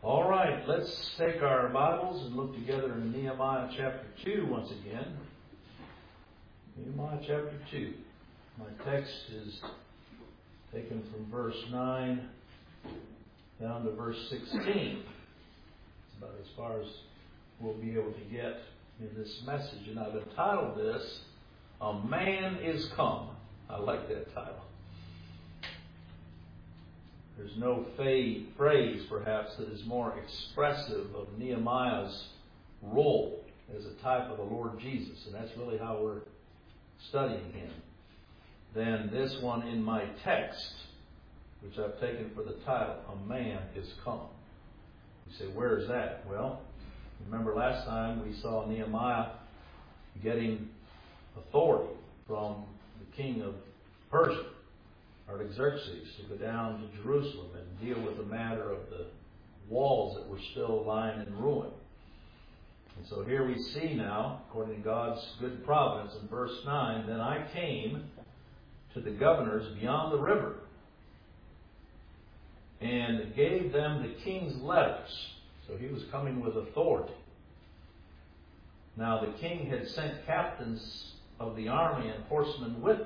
All right, let's take our Bibles and look together in Nehemiah chapter 2 once again. Nehemiah chapter 2. My text is taken from verse 9 down to verse 16. It's about as far as we'll be able to get in this message. And I've entitled this, A Man Is Come. I like that title. There's no phrase, perhaps, that is more expressive of Nehemiah's role as a type of the Lord Jesus, and that's really how we're studying him, than this one in my text, which I've taken for the title, A Man Is Come. You say, where is that? Well, remember last time we saw Nehemiah getting authority from the king of Persia, Artaxerxes, to go down to Jerusalem and deal with the matter of the walls that were still lying in ruin. And so here we see now, according to God's good providence, in verse 9, Then I came to the governors beyond the river and gave them the king's letters. So he was coming with authority. Now the king had sent captains of the army and horsemen with me.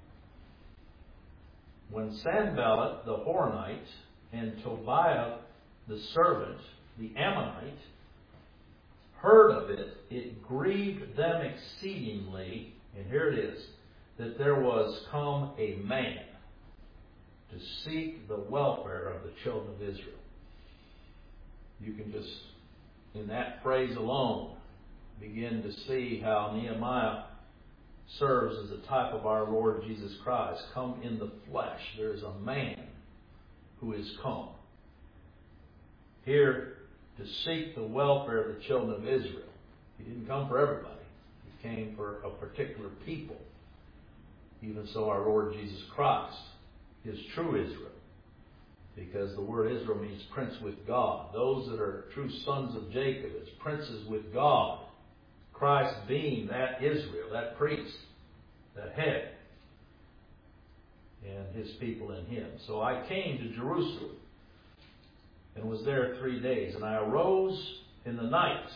When Sanballat the Horonite and Tobiah the servant, the Ammonite, heard of it, it grieved them exceedingly, and here it is, that there was come a man to seek the welfare of the children of Israel. You can just, in that phrase alone, begin to see how Nehemiah serves as a type of our Lord Jesus Christ, come in the flesh. There is a man who is come here to seek the welfare of the children of Israel. He didn't come for everybody. He came for a particular people. Even so, our Lord Jesus Christ is true Israel, because the word Israel means prince with God. Those that are true sons of Jacob as princes with God. Christ being that Israel, that priest, that head, and his people in him. So I came to Jerusalem and was there 3 days. And I arose in the night,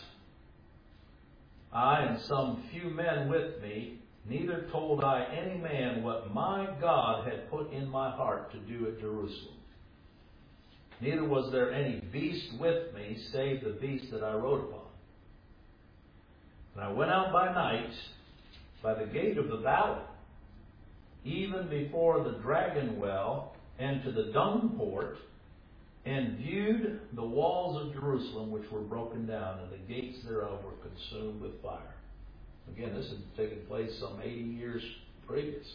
I and some few men with me, neither told I any man what my God had put in my heart to do at Jerusalem. Neither was there any beast with me, save the beast that I rode upon. And I went out by night by the gate of the valley, even before the dragon well, and to the dung port, and viewed the walls of Jerusalem, which were broken down, and the gates thereof were consumed with fire. Again, this had taken place some 80 years previous.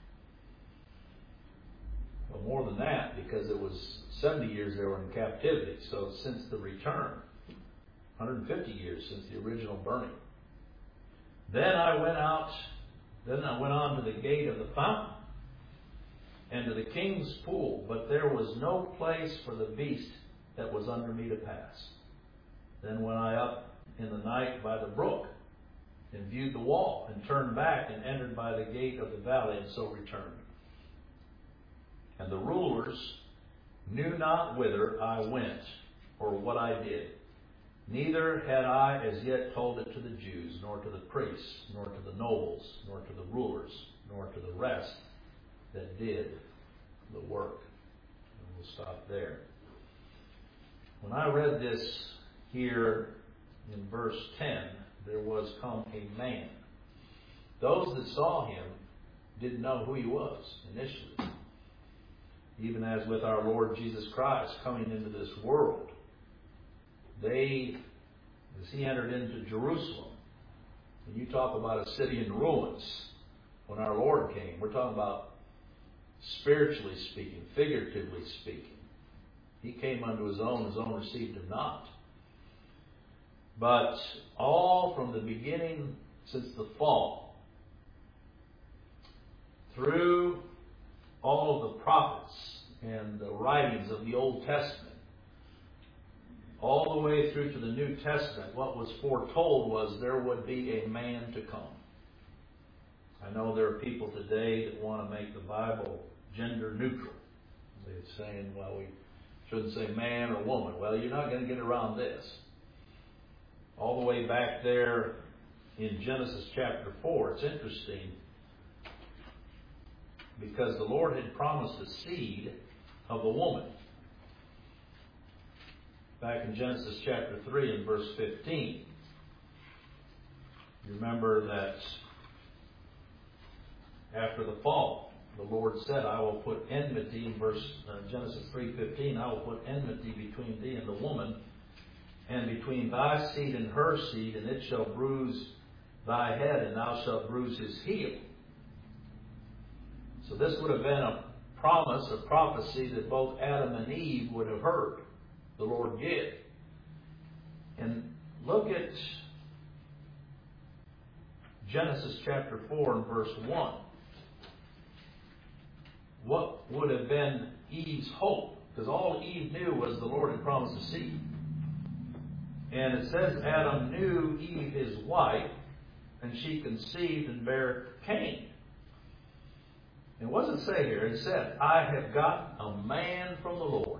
Well, more than that, because it was 70 years they were in captivity. So since the return, 150 years since the original burning. Then I went on to the gate of the fountain and to the king's pool, but there was no place for the beast that was under me to pass. Then went I up in the night by the brook and viewed the wall, and turned back and entered by the gate of the valley, and so returned. And the rulers knew not whither I went or what I did. Neither had I as yet told it to the Jews, nor to the priests, nor to the nobles, nor to the rulers, nor to the rest that did the work. And we'll stop there. When I read this here in verse 10, there was come a man. Those that saw him didn't know who he was initially. Even as with our Lord Jesus Christ coming into this world, as he entered into Jerusalem, when you talk about a city in ruins, when our Lord came, we're talking about spiritually speaking, figuratively speaking. He came unto his own received him not. But all from the beginning, since the fall, through all of the prophets and the writings of the Old Testament, all the way through to the New Testament, what was foretold was there would be a man to come. I know there are people today that want to make the Bible gender neutral. They're saying, well, we Shouldn't say man or woman. Well, you're not going to get around this. All the way back there in Genesis chapter 4, it's interesting because the Lord had promised a seed of a woman. Back in Genesis chapter 3 and verse 15. You remember that after the fall, the Lord said, I will put enmity, in Genesis 3:15, I will put enmity between thee and the woman, and between thy seed and her seed, and it shall bruise thy head, and thou shalt bruise his heel. So this would have been a promise, a prophecy that both Adam and Eve would have heard. The Lord did. And look at Genesis chapter 4 and verse 1. What would have been Eve's hope? Because all Eve knew was the Lord had promised a seed. And it says Adam knew Eve his wife, and she conceived and bare Cain. And what does it say here? It said, I have got a man from the Lord.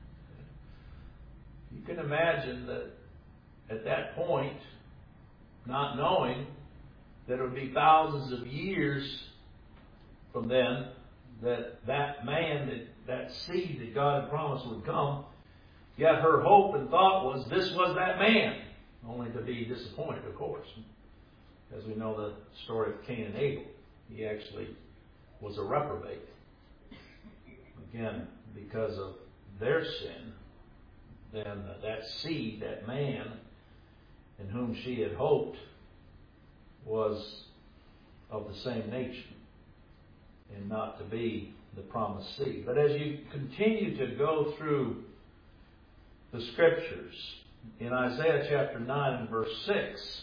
You can imagine that at that point, not knowing that it would be thousands of years from then, that man, that seed that God had promised would come, yet her hope and thought was this was that man, only to be disappointed, of course. As we know the story of Cain and Abel, he actually was a reprobate. Again, because of their sin, then that seed, that man in whom she had hoped, was of the same nature and not to be the promised seed. But as you continue to go through the Scriptures, in Isaiah chapter 9 and verse 6,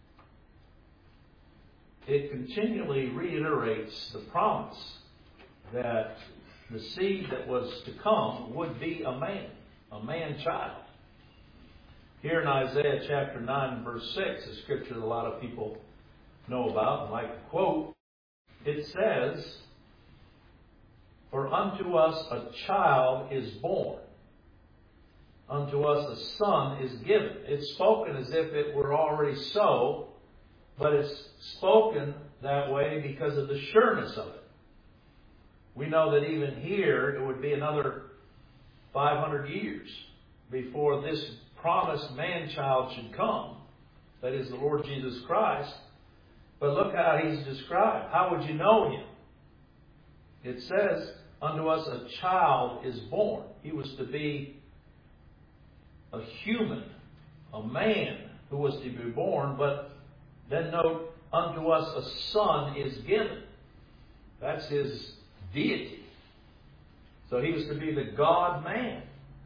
it continually reiterates the promise that the seed that was to come would be a man-child. Here in Isaiah chapter 9 and verse 6, a scripture that a lot of people know about and like to quote, it says, For unto us a child is born, unto us a son is given. It's spoken as if it were already so, but it's spoken that way because of the sureness of it. We know that even here it would be another 500 years before this promised man-child should come. That is the Lord Jesus Christ. But look how he's described. How would you know him? It says, unto us a child is born. He was to be a human, a man who was to be born, but then note, unto us a son is given. That's his deity. So he was to be the God-man,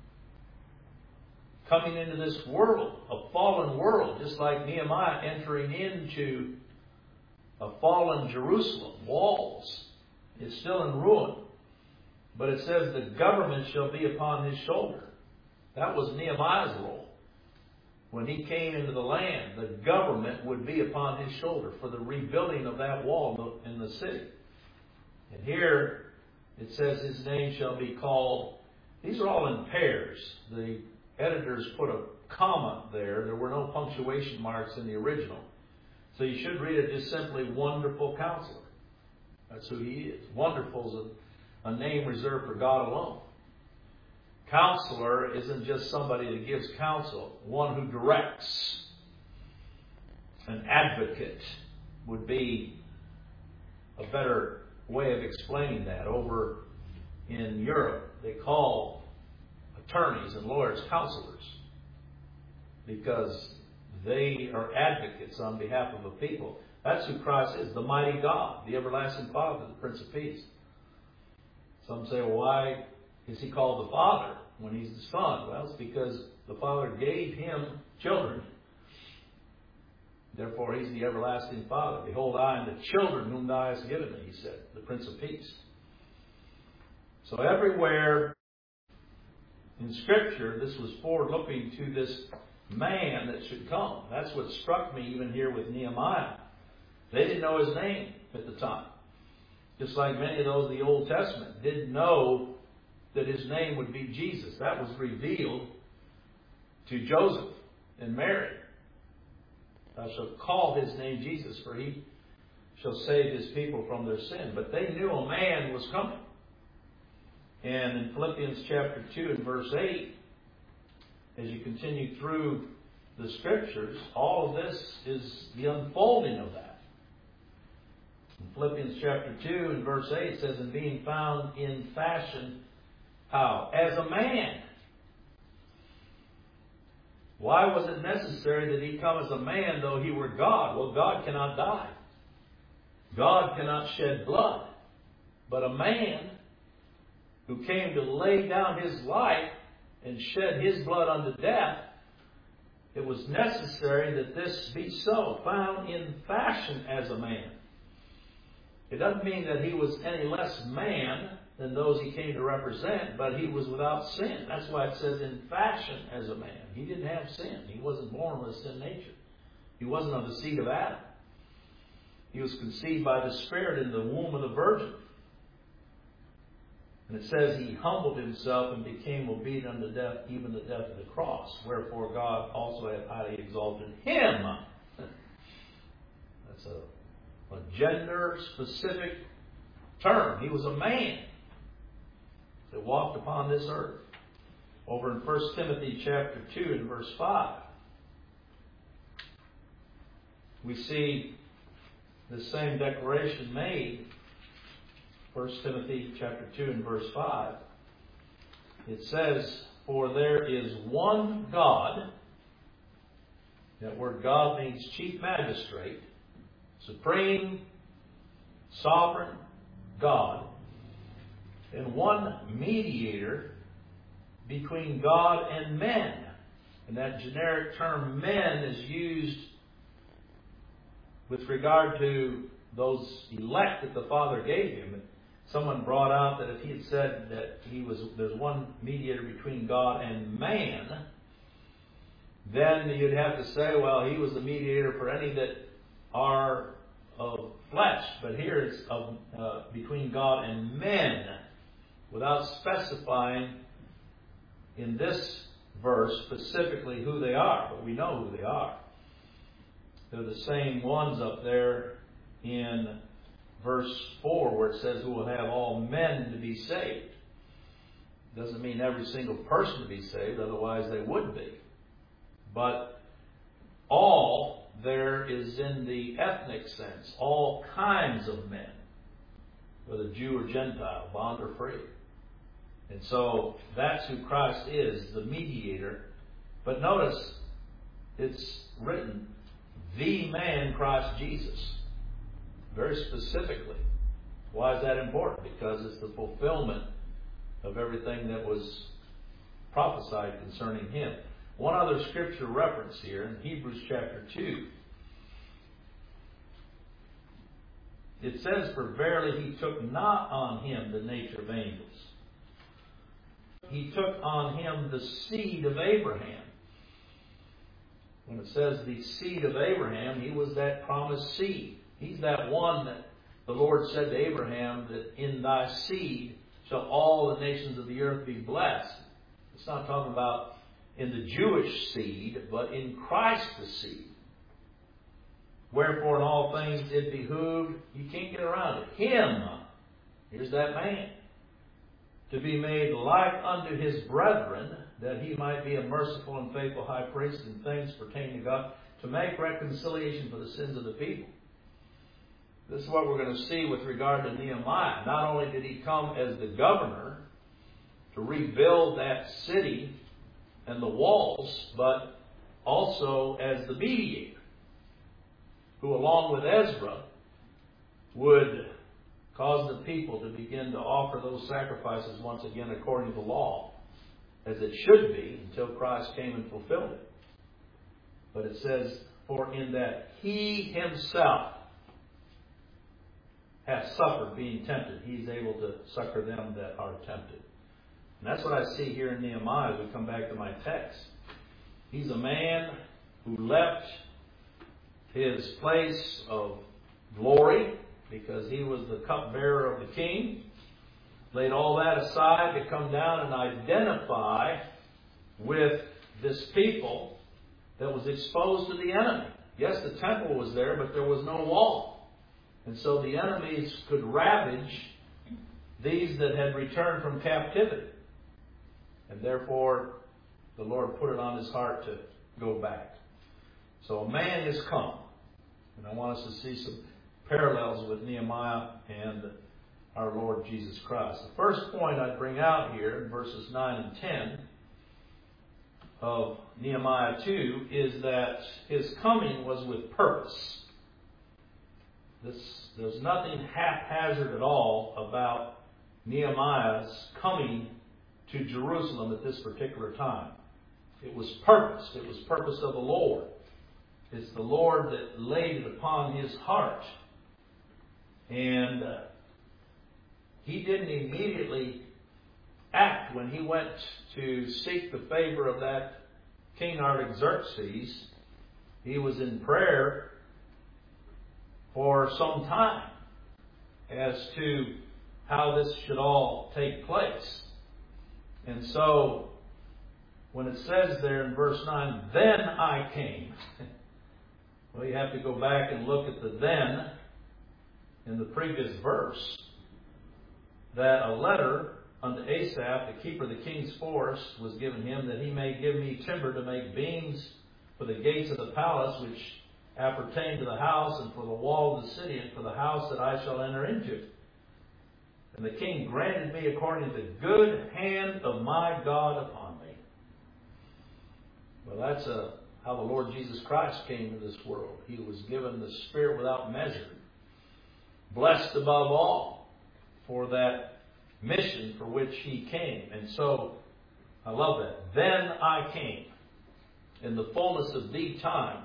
coming into this world, a fallen world, just like Nehemiah entering into a fallen Jerusalem, walls. It's still in ruin. But it says the government shall be upon his shoulder. That was Nehemiah's role. When he came into the land, the government would be upon his shoulder for the rebuilding of that wall in the city. And here it says his name shall be called, these are all in pairs. The editors put a comma there. There were no punctuation marks in the original. So you should read it just simply Wonderful Counselor. That's who he is. Wonderful is a name reserved for God alone. Counselor isn't just somebody that gives counsel. One who directs. An advocate would be a better way of explaining that. Over in Europe, they call attorneys and lawyers counselors because they are advocates on behalf of a people. That's who Christ is, the mighty God, the everlasting Father, the Prince of Peace. Some say, well, why is he called the Father when he's the Son? Well, it's because the Father gave him children. Therefore, he's the everlasting Father. Behold, I am the children whom thou hast given me, he said, the Prince of Peace. So everywhere in Scripture, this was forward-looking to this man that should come. That's what struck me even here with Nehemiah. They didn't know his name at the time. Just like many of those of the Old Testament didn't know that his name would be Jesus. That was revealed to Joseph and Mary. Thou shalt call his name Jesus, for he shall save his people from their sin. But they knew a man was coming. And in Philippians chapter 2 and verse 8, as you continue through the Scriptures, all of this is the unfolding of that. In Philippians chapter 2 and verse 8 it says, and being found in fashion, how? As a man. Why was it necessary that he come as a man, though he were God? Well, God cannot die. God cannot shed blood. But a man who came to lay down his life and shed his blood unto death, it was necessary that this be so, found in fashion as a man. It doesn't mean that he was any less man than those he came to represent, but he was without sin. That's why it says in fashion as a man. He didn't have sin. He wasn't born with a sin nature. He wasn't of the seed of Adam. He was conceived by the Spirit in the womb of the Virgin. And it says he humbled himself and became obedient unto death, even the death of the cross. Wherefore God also hath highly exalted him. That's a gender-specific term. He was a man that walked upon this earth. Over in 1 Timothy chapter 2 and verse 5, we see the same declaration made. 1 Timothy chapter 2 and verse 5. It says, for there is one God. That word God means chief magistrate, supreme, sovereign God, and one mediator between God and men. And that generic term men is used with regard to those elect that the Father gave him. Someone brought out that if he had said that there's one mediator between God and man, then you'd have to say, well, he was the mediator for any that are of flesh. But here it's between God and men, without specifying in this verse specifically who they are. But we know who they are. They're the same ones up there in verse 4 where it says, who will have all men to be saved. Doesn't mean every single person to be saved, otherwise they would be. But all there is in the ethnic sense, all kinds of men, whether Jew or Gentile, bond or free. And so that's who Christ is, the mediator. But notice, it's written, the man Christ Jesus. Very specifically. Why is that important? Because it's the fulfillment of everything that was prophesied concerning him. One other scripture reference here in Hebrews chapter 2. It says, for verily he took not on him the nature of angels. He took on him the seed of Abraham. When it says the seed of Abraham, he was that promised seed. He's that one that the Lord said to Abraham, that in thy seed shall all the nations of the earth be blessed. It's not talking about in the Jewish seed, but in Christ the seed. Wherefore in all things it behooved, you can't get around it, him, here's that man, to be made like unto his brethren, that he might be a merciful and faithful high priest in things pertaining to God, to make reconciliation for the sins of the people. This is what we're going to see with regard to Nehemiah. Not only did he come as the governor to rebuild that city and the walls, but also as the mediator, who along with Ezra would cause the people to begin to offer those sacrifices once again according to law, as it should be until Christ came and fulfilled it. But it says, for in that he himself hath suffered being tempted, he is able to succor them that are tempted. And that's what I see here in Nehemiah as we come back to my text. He's a man who left his place of glory because he was the cupbearer of the king. laid all that aside to come down and identify with this people that was exposed to the enemy. Yes, the temple was there, but there was no wall. And so the enemies could ravage these that had returned from captivity. And therefore, the Lord put it on his heart to go back. So a man has come. And I want us to see some parallels with Nehemiah and our Lord Jesus Christ. The first point I'd bring out here in verses 9 and 10 of Nehemiah 2 is that his coming was with purpose. There's nothing haphazard at all about Nehemiah's coming to Jerusalem at this particular time. It was purposed. It was purpose of the Lord. It's the Lord that laid it upon his heart. And he didn't immediately act when he went to seek the favor of that King Artaxerxes. He was in prayer for some time as to how this should all take place. And so, when it says there in verse 9, then I came. Well, you have to go back and look at the then in the previous verse. That a letter unto Asaph, the keeper of the king's forest, was given him, that he may give me timber to make beams for the gates of the palace, which appertain to the house, and for the wall of the city, and for the house that I shall enter into. And the king granted me according to the good hand of my God upon me. Well, that's how the Lord Jesus Christ came to this world. He was given the Spirit without measure, blessed above all for that mission for which he came. And so, I love that. Then I came. In the fullness of the time,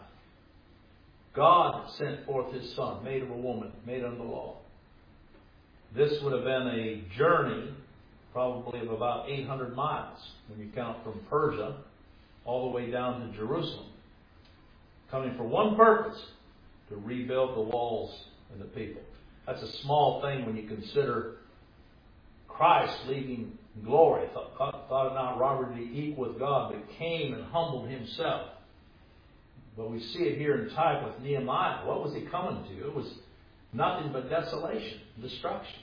God sent forth his Son, made of a woman, made under the law. This would have been a journey probably of about 800 miles when you count from Persia all the way down to Jerusalem. Coming for one purpose, to rebuild the walls and the people. That's a small thing when you consider Christ leaving glory. Thought it not robbery to be equal with God, but came and humbled himself. But we see it here in type with Nehemiah. What was he coming to? It was nothing but desolation, destruction.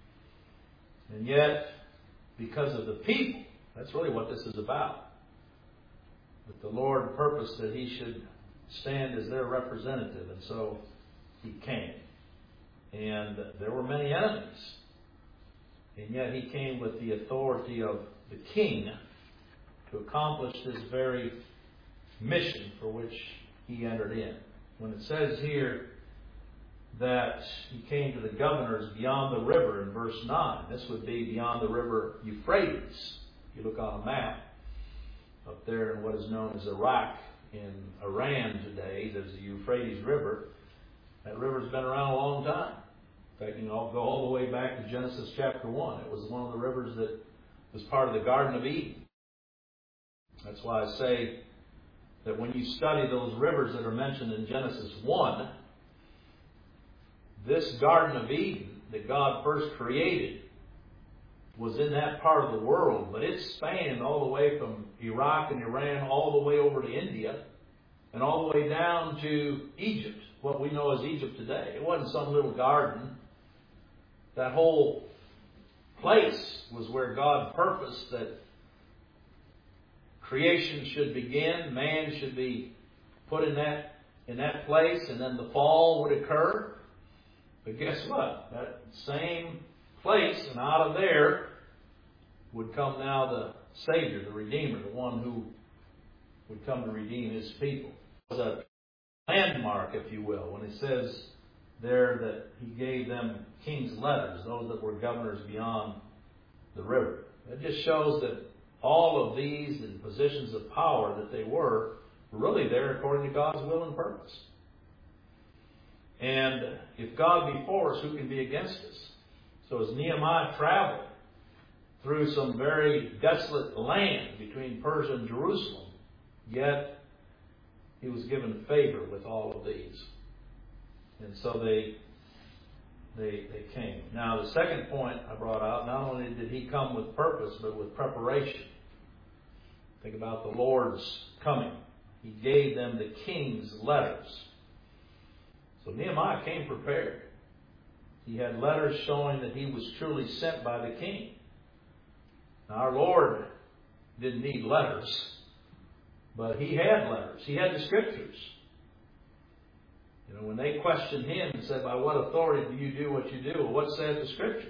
And yet, because of the people, that's really what this is about. But the Lord purposed that he should stand as their representative, and so he came. And there were many enemies. And yet he came with the authority of the king to accomplish this very mission for which he entered in. When it says here that he came to the governors beyond the river in verse 9, this would be beyond the river Euphrates. If you look on a map, up there in what is known as Iraq, in Iran today, there's the Euphrates River. That river's been around a long time. In fact, I'll go all the way back to Genesis chapter 1. It was one of the rivers that was part of the Garden of Eden. That's why I say that when you study those rivers that are mentioned in Genesis 1, this Garden of Eden that God first created was in that part of the world, but it spanned all the way from Iraq and Iran all the way over to India and all the way down to Egypt, what we know as Egypt today. It wasn't some little garden. That whole place was where God purposed that creation should begin, man should be put in that place, and then the fall would occur. But guess what? That same place, and out of there would come now the Savior, the Redeemer, the one who would come to redeem his people. It was a landmark, if you will, when it says there that he gave them king's letters, those that were governors beyond the river. It just shows that all of these and positions of power that they were really there according to God's will and purpose. And if God be for us, who can be against us? So as Nehemiah traveled through some very desolate land between Persia and Jerusalem, yet he was given favor with all of these. And so they they came. Now, the second point I brought out, not only did he come with purpose, but with preparation. Think about the Lord's coming. He gave them the king's letters. So Nehemiah came prepared. He had letters showing that he was truly sent by the king. Now, our Lord didn't need letters, but he had letters. He had the Scriptures. You know, when they questioned him and said, by what authority do you do what you do? Well, what said the Scriptures?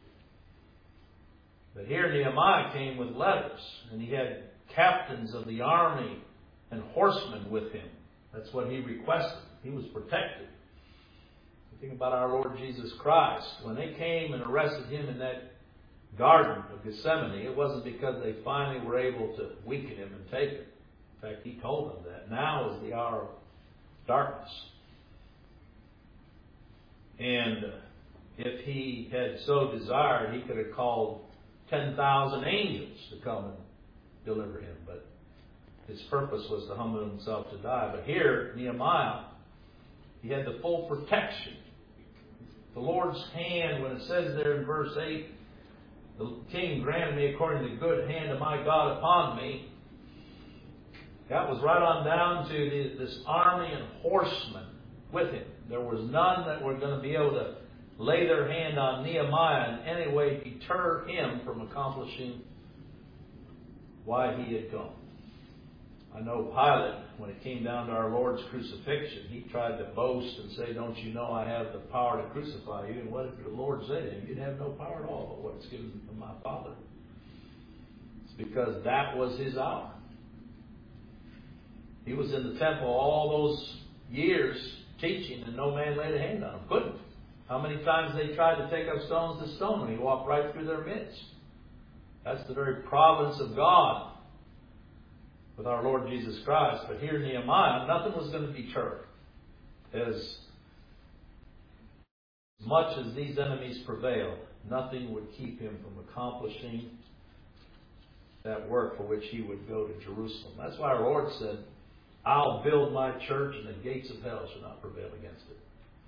But here Nehemiah came with letters, and he had captains of the army and horsemen with him. That's what he requested. He was protected. Think about our Lord Jesus Christ. When they came and arrested him in that Garden of Gethsemane, it wasn't because they finally were able to weaken him and take him. In fact, he told them that. Now is the hour of darkness. And if he had so desired, he could have called 10,000 angels to come and deliver him. But his purpose was to humble himself to die. But here, Nehemiah, he had the full protection. The Lord's hand, when it says there in verse 8, the king granted me according to the good hand of my God upon me. That was right on down to this army and horsemen with him. There was none that were going to be able to lay their hand on Nehemiah in any way, deter him from accomplishing why he had come. I know Pilate, when it came down to our Lord's crucifixion, he tried to boast and say, don't you know I have the power to crucify you? And what did the Lord say to him? You have no power at all but what's given from my Father. It's because that was his hour. He was in the temple all those years teaching, and no man laid a hand on him. Couldn't. How many times they tried to take up stones to stone him, and he walked right through their midst. That's the very providence of God with our Lord Jesus Christ. But here Nehemiah, nothing was going to deter. As much as these enemies prevailed, nothing would keep him from accomplishing that work for which he would go to Jerusalem. That's why our Lord said, I'll build my church and the gates of hell shall not prevail against it.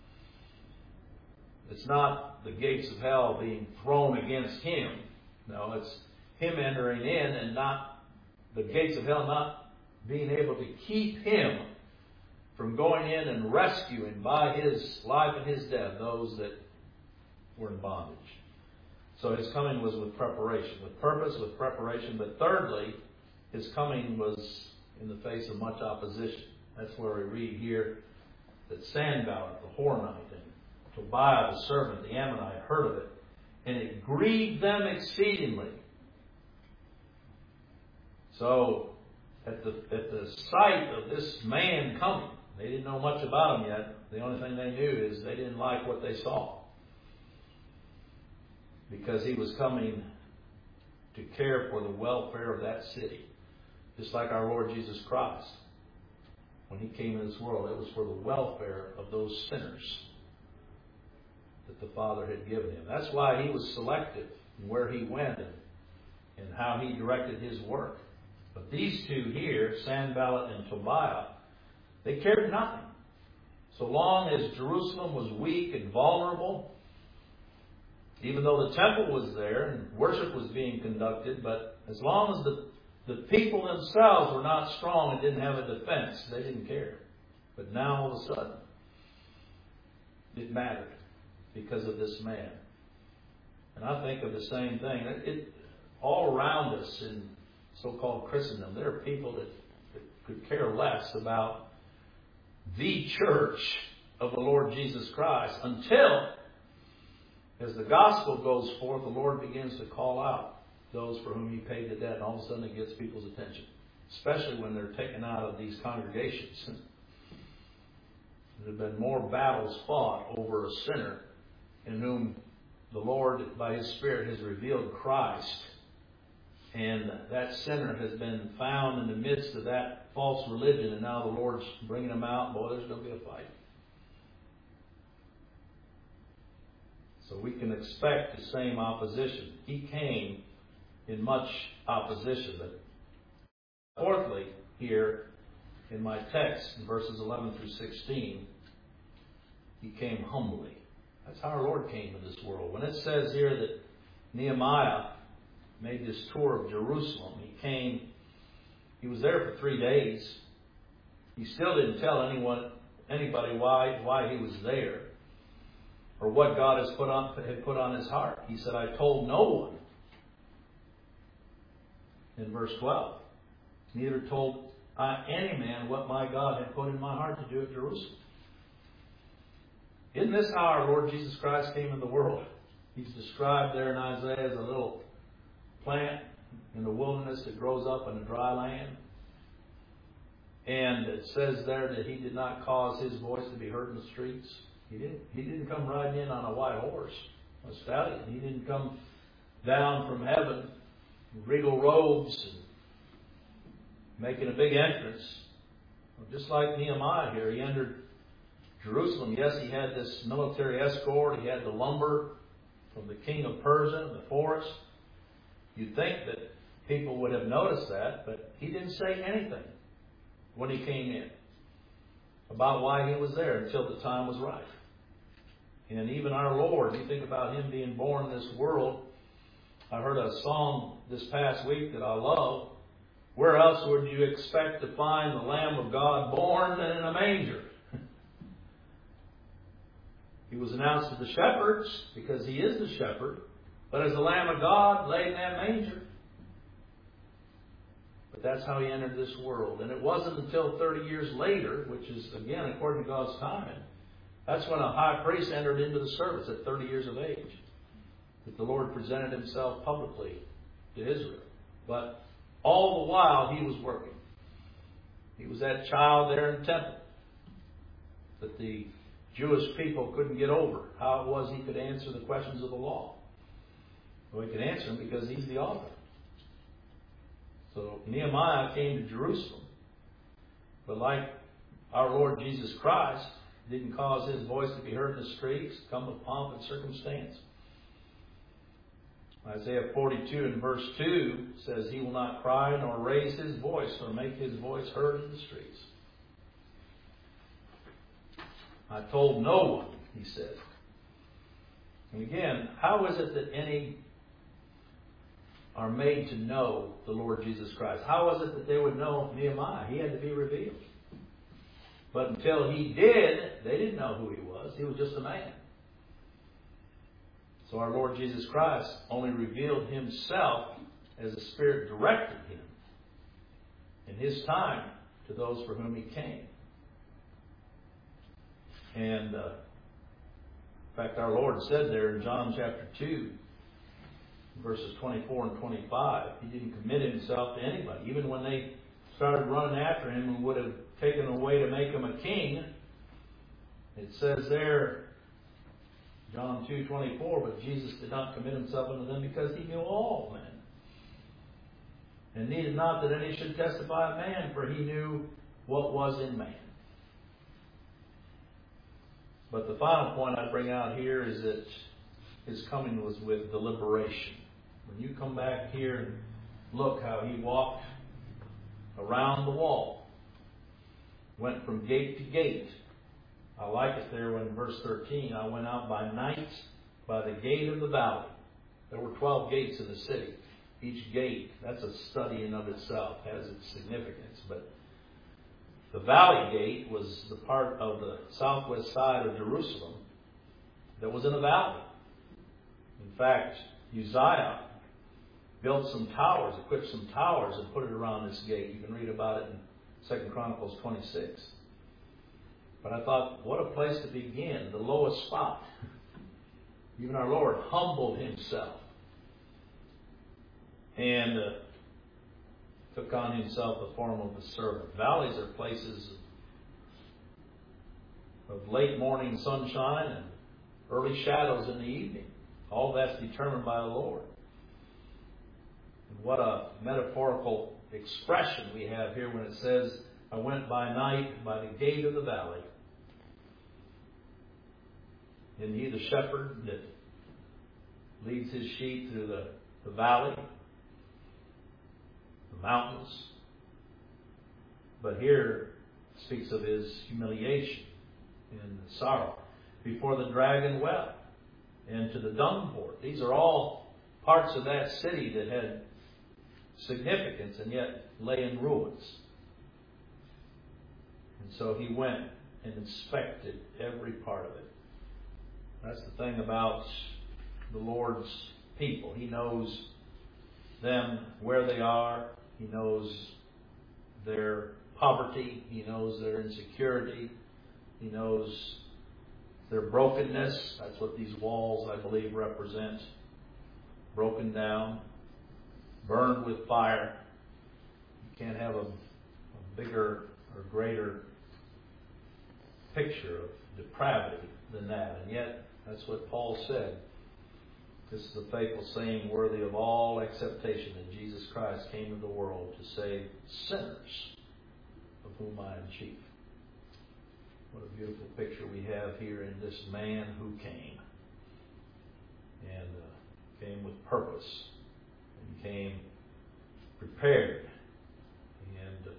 It's not the gates of hell being thrown against him. No, it's him entering in and not the gates of hell not being able to keep him from going in and rescuing by his life and his death those that were in bondage. So his coming was with preparation, with purpose, with preparation. But thirdly, his coming was in the face of much opposition. That's where we read here that Sanballat, the Horonite, and Tobiah, the servant, the Ammonite, heard of it, and it grieved them exceedingly. So, at the sight of this man coming, they didn't know much about him yet. The only thing they knew is they didn't like what they saw, because he was coming to care for the welfare of that city. Just like our Lord Jesus Christ. When he came into this world, it was for the welfare of those sinners that the Father had given him. That's why he was selective in where he went and how he directed his work. But these two here, Sanballat and Tobiah, they cared nothing. So long as Jerusalem was weak and vulnerable, even though the temple was there and worship was being conducted, but as long as the people themselves were not strong and didn't have a defense, they didn't care. But now all of a sudden, it mattered because of this man. And I think of the same thing. All around us in so-called Christendom, there are people that could care less about the church of the Lord Jesus Christ until, as the gospel goes forth, the Lord begins to call out those for whom he paid the debt, and all of a sudden it gets people's attention, especially when they're taken out of these congregations. There have been more battles fought over a sinner in whom the Lord, by his Spirit, has revealed Christ, and that sinner has been found in the midst of that false religion, and now the Lord's bringing them out. Boy, there's going to be a fight. So we can expect the same opposition. He came in much opposition. But fourthly, here in my text, in verses 11 through 16, he came humbly. That's how our Lord came to this world. When it says here that Nehemiah made this tour of Jerusalem, he was there for 3 days. He still didn't tell anybody why he was there, or what God had put on his heart. He said, I told no one. In verse 12, neither told I any man what my God had put in my heart to do at Jerusalem. Isn't this how our Lord Jesus Christ came in the world? He's described there in Isaiah as a little plant in the wilderness that grows up in a dry land. And it says there that he did not cause his voice to be heard in the streets. He didn't come riding in on a white horse, a stallion. He didn't come down from heaven in regal robes and making a big entrance. Just like Nehemiah here, he entered Jerusalem. Yes, he had this military escort. He had the lumber from the king of Persia, the forest. You'd think that people would have noticed that, but he didn't say anything when he came in about why he was there until the time was right. And even our Lord, you think about him being born in this world. I heard a song this past week that I love. Where else would you expect to find the Lamb of God born than in a manger? He was announced to the shepherds because he is the shepherd, but as the Lamb of God laid in that manger. But that's how he entered this world. And it wasn't until 30 years later, which is, again, according to God's timing, that's when a high priest entered into the service at 30 years of age, that the Lord presented himself publicly to Israel. But all the while he was working. He was that child there in the temple that the Jewish people couldn't get over, how it was he could answer the questions of the law. Well, he could answer them because he's the author. So Nehemiah came to Jerusalem, but like our Lord Jesus Christ, didn't cause his voice to be heard in the streets, come with pomp and circumstance. Isaiah 42 and verse 2 says, he will not cry nor raise his voice nor make his voice heard in the streets. I told no one, he said. And again, how is it that any are made to know the Lord Jesus Christ? How is it that they would know Nehemiah? He had to be revealed. But until he did, they didn't know who he was. He was just a man. So our Lord Jesus Christ only revealed himself as the Spirit directed him in his time to those for whom he came. And in fact, our Lord said there in John chapter 2, verses 24 and 25, he didn't commit himself to anybody. Even when they started running after him and would have taken away to make him a king, it says there, John 2:24, but Jesus did not commit himself unto them because he knew all men, and needed not that any should testify of man, for he knew what was in man. But the final point I bring out here is that his coming was with deliberation. When you come back here and look how he walked around the wall, went from gate to gate. I like it there when verse 13, I went out by night by the gate of the valley. There were 12 gates in the city. Each gate, that's a study in of itself, has its significance. But the valley gate was the part of the southwest side of Jerusalem that was in a valley. In fact, Uzziah built some towers, equipped some towers, and put it around this gate. You can read about it in 2 Chronicles 26. But I thought, what a place to begin, the lowest spot. Even our Lord humbled himself and took on himself the form of a servant. Valleys are places of late morning sunshine and early shadows in the evening. All that's determined by the Lord. And what a metaphorical expression we have here when it says, I went by night by the gate of the valley. And he the shepherd that leads his sheep through the valley, the mountains. But here it speaks of his humiliation and sorrow before the dragon well. and to the dung port. These are all parts of that city that had significance and yet lay in ruins. And so he went and inspected every part of it. That's the thing about the Lord's people. He knows them where they are. He knows their poverty. He knows their insecurity. He knows their brokenness. That's what these walls, I believe, represent. Broken down, burned with fire. You can't have a bigger or greater picture of depravity than that. And yet, that's what Paul said. This is a faithful saying worthy of all acceptation, that Jesus Christ came into the world to save sinners, of whom I am chief. What a beautiful picture we have here in this man who came. And came with purpose. And came prepared. And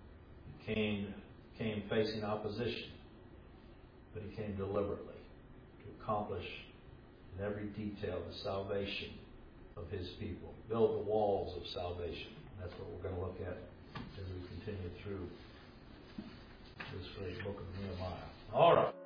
came facing opposition. But he came deliberately to accomplish in every detail the salvation of his people. Build the walls of salvation. That's what we're going to look at as we continue through this great book of Nehemiah. All right.